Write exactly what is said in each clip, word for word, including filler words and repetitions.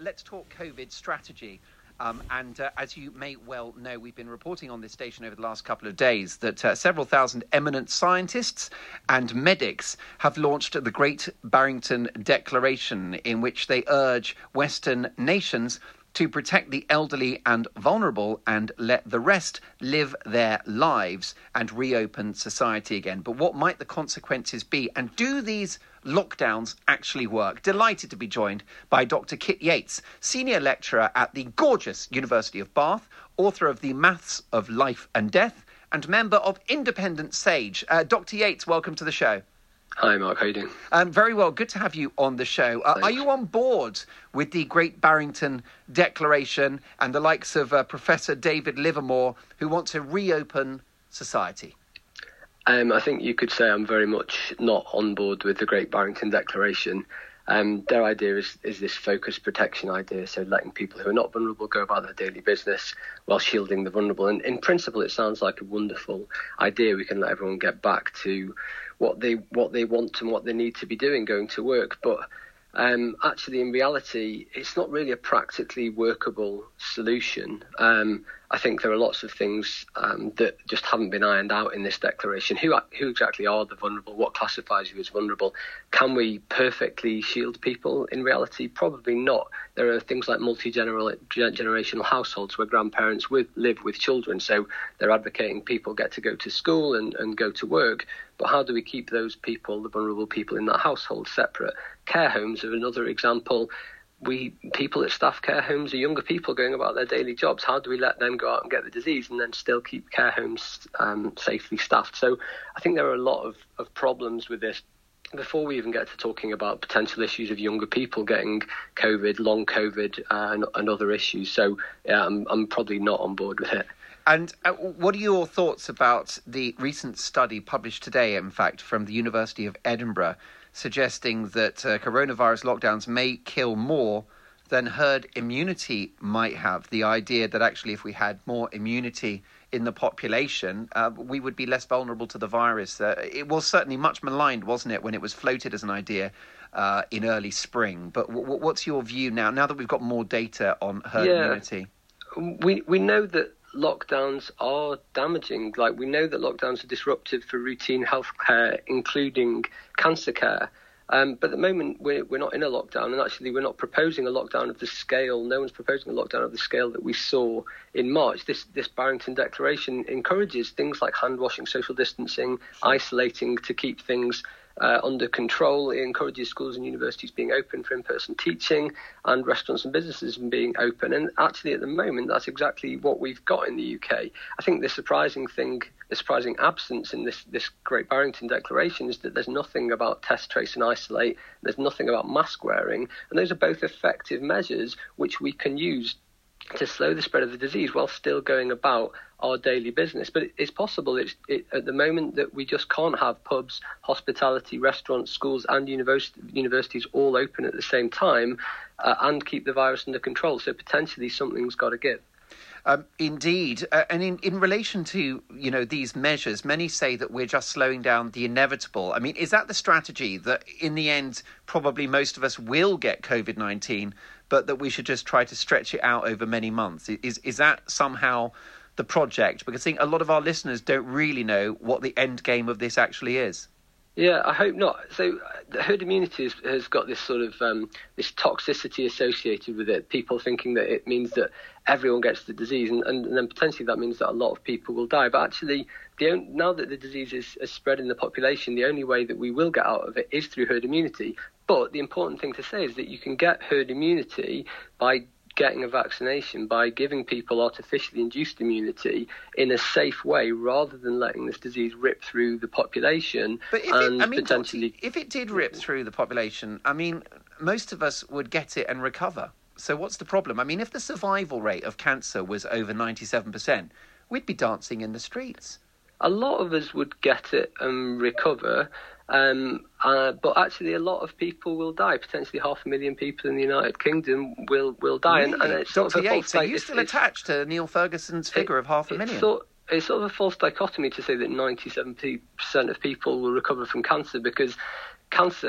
let's talk COVID strategy. Um, and uh, as you may well know, we've been reporting on this station over the last couple of days that uh, several thousand eminent scientists and medics have launched the Great Barrington Declaration, in which they urge Western nations to protect the elderly and vulnerable and let the rest live their lives and reopen society again. But what might the consequences be? And do these lockdowns actually work? Delighted to be joined by Doctor Kit Yates, Senior Lecturer at the gorgeous University of Bath, author of The Maths of Life and Death, and member of Independent Sage. Uh, Doctor Yates, welcome to the show. Hi, Mark. How are you doing? Um, very well. Good to have you on the show. Uh, are you on board with the Great Barrington Declaration and the likes of uh, Professor David Livermore, who want to reopen society? Um, I think you could say I'm very much not on board with the Great Barrington Declaration. Um, their idea is, is this focused protection idea, so letting people who are not vulnerable go about their daily business while shielding the vulnerable. And in principle, it sounds like a wonderful idea. We can let everyone get back to what they what they want and what they need to be doing, going to work. But um, actually, in reality, it's not really a practically workable solution. Um, I think there are lots of things um, that just haven't been ironed out in this declaration. Who who exactly are the vulnerable? What classifies you as vulnerable? Can we perfectly shield people? In reality, probably not. There are things like multi-generational households where grandparents with, live with children, so they're advocating people get to go to school and, and go to work. But how do we keep those people, the vulnerable people in that household, separate? Care homes are another example. We people at staff care homes are younger people going about their daily jobs. How do we let them go out and get the disease and then still keep care homes um, safely staffed? So I think there are a lot of, of problems with this. Before we even get to talking about potential issues of younger people getting COVID, long COVID, uh, and, and other issues. So yeah, I'm, I'm probably not on board with it. And uh, what are your thoughts about the recent study published today, in fact, from the University of Edinburgh, suggesting that uh, coronavirus lockdowns may kill more than herd immunity might have? The idea that actually if we had more immunity in the population, uh, we would be less vulnerable to the virus. Uh, it was certainly much maligned, wasn't it, when it was floated as an idea uh, in early spring. But w- w- what's your view now, now that we've got more data on herd yeah. immunity? We, we know that lockdowns are damaging. Like, we know that lockdowns are disruptive for routine health care, including cancer care. Um, but at the moment, we're, we're not in a lockdown, and actually we're not proposing a lockdown of the scale. No one's proposing a lockdown of the scale that we saw in March. This, this Barrington Declaration encourages things like hand washing, social distancing, isolating to keep things Uh, under control. It encourages schools and universities being open for in-person teaching and restaurants and businesses being open. And actually, at the moment, that's exactly what we've got in the U K. I think the surprising thing, the surprising absence in this, this Great Barrington Declaration is that there's nothing about test, trace and isolate. There's nothing about mask wearing. And those are both effective measures which we can use to slow the spread of the disease while still going about our daily business. But it's possible it's, it, at the moment that we just can't have pubs, hospitality, restaurants, schools and university, universities all open at the same time uh, and keep the virus under control. So potentially something's got to give. Um, indeed. Uh, and in, in relation to, you know, these measures, many say that we're just slowing down the inevitable. I mean, is that the strategy, that in the end, probably most of us will get COVID nineteen, but that we should just try to stretch it out over many months? Is, is that somehow the project? Because I think a lot of our listeners don't really know what the end game of this actually is. Yeah, I hope not. So uh, herd immunity has, has got this sort of um, this toxicity associated with it. People thinking that it means that everyone gets the disease, and, and, and then potentially that means that a lot of people will die. But actually, the only, now that the disease is, is spread in the population, the only way that we will get out of it is through herd immunity. But the important thing to say is that you can get herd immunity by getting a vaccination, by giving people artificially induced immunity in a safe way, rather than letting this disease rip through the population. But if and it, I mean, potentially, if it did rip through the population, I mean, most of us would get it and recover. So what's the problem? I mean, if the survival rate of cancer was over ninety-seven percent, we'd be dancing in the streets. A lot of us would get it and recover. Um, uh, but actually, a lot of people will die. Potentially half a million people in the United Kingdom will, will die. Really? And, and it's Doctor sort of a Yates, false, are you still attached to Neil Ferguson's figure it, of half a it's million? Sort, it's sort of a false dichotomy to say that ninety-seven percent of people will recover from cancer, because cancer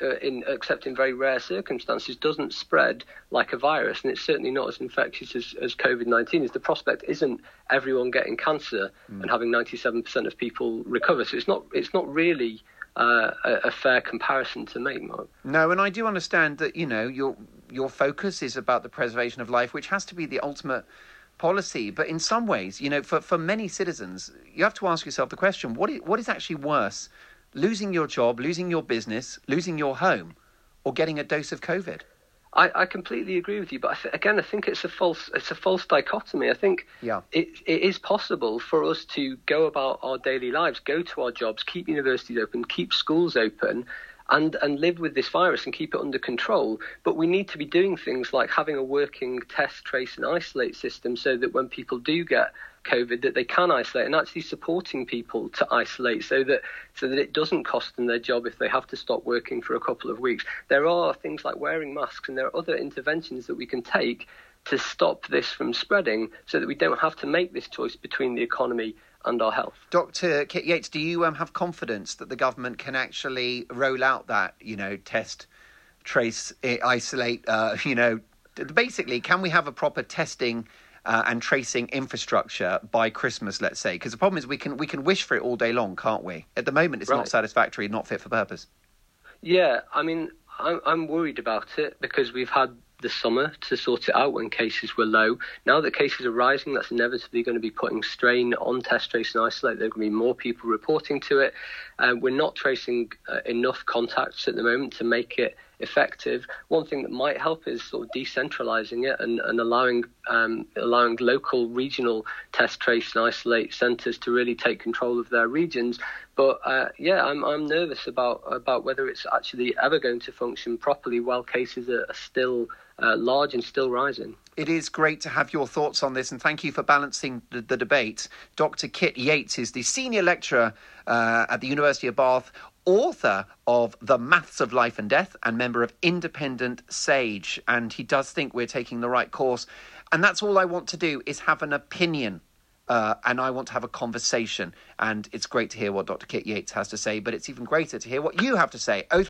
uh, in except in very rare circumstances, doesn't spread like a virus, and it's certainly not as infectious as, as COVID nineteen is. The prospect isn't everyone getting cancer mm. and having ninety-seven percent of people recover. So it's not it's not really uh, a, a fair comparison to make, Mark. No, and I do understand that, you know, your your focus is about the preservation of life, which has to be the ultimate policy. But in some ways, you know, for, for many citizens, you have to ask yourself the question, what is, what is actually worse? Losing your job, losing your business, losing your home, or getting a dose of COVID? I, I completely agree with you, but I th- again, I think it's a false it's a false dichotomy. I think yeah. it it is possible for us to go about our daily lives, go to our jobs, keep universities open, keep schools open, and and live with this virus and keep it under control. But we need to be doing things like having a working test, trace, and isolate system so that when people do get COVID, that they can isolate, and actually supporting people to isolate so that so that it doesn't cost them their job if they have to stop working for a couple of weeks. There are things like wearing masks, and there are other interventions that we can take to stop this from spreading so that we don't have to make this choice between the economy and our health. Doctor Kit Yates, do you um, have confidence that the government can actually roll out that, you know, test, trace, isolate, uh, you know, basically, can we have a proper testing Uh, and tracing infrastructure by Christmas, let's say? Because the problem is we can we can wish for it all day long, can't we? At the moment, it's right. not satisfactory, not fit for purpose. Yeah, I mean, I'm, I'm worried about it because we've had the summer to sort it out when cases were low. Now that cases are rising, that's inevitably going to be putting strain on test, trace and isolate. There are going to be more people reporting to it. Uh, we're not tracing uh, enough contacts at the moment to make it effective. One thing that might help is sort of decentralising it and, and allowing um, allowing local, regional test, trace and isolate centres to really take control of their regions. But uh, yeah, I'm I'm nervous about about whether it's actually ever going to function properly while cases are, are still uh, large and still rising. It is great to have your thoughts on this, and thank you for balancing the, the debate. Doctor Kit Yates is the senior lecturer uh, at the University of Bath, author of The Maths of Life and Death, and member of Independent Sage. And he does think we're taking the right course. And that's all I want to do, is have an opinion. Uh, and I want to have a conversation. And it's great to hear what Doctor Kit Yates has to say, but it's even greater to hear what you have to say.